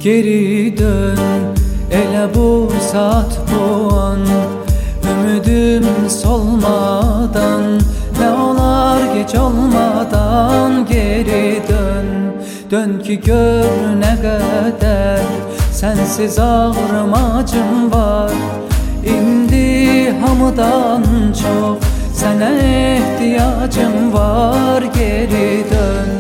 Geri dön, ele bu saat bu an, ümidim solmadan, ne olar geç olmadan. Geri dön, dön ki gör ne kadar sensiz ağrımacım var. İndi hamıdan çok sana ihtiyacım var. Geri dön,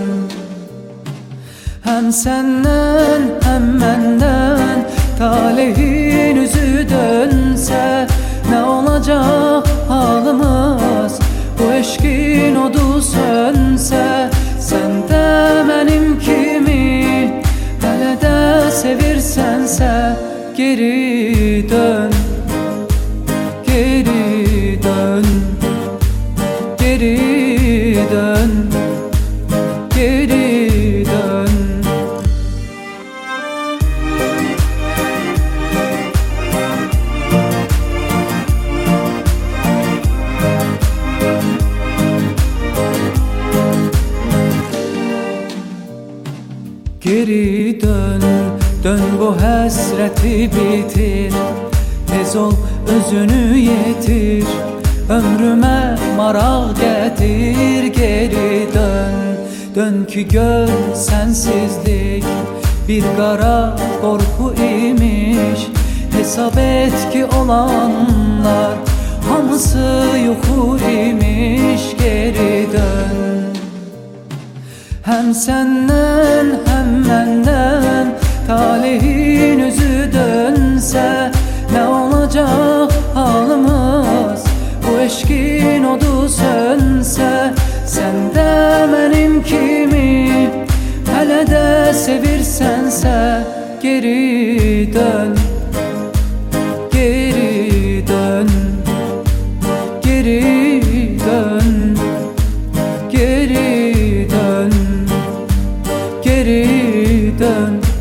hem senden hem benden talihin yüzü dönse, ne olacak halımız bu eşkin odu sönse. Sen de benim kimi hele de sevirsense, geri dön, geri dön, geri dön, geri dön. Geri dön, dön bu hasreti bitir. Tez ol özünü yetir, ömrüme maraq getir. Geri dön, dön ki gör sensizlik bir kara korku imiş. Hesap et ki olanlar hamısı yuxu imiş. Geri dön, hem senden hem benden talihin yüzü dönse, ne olacak halımız bu eşkin odu sönse. Sen de benim kimi hele de sevirsense, geri dön, geri dön, geri dön, geri dön, geri dön.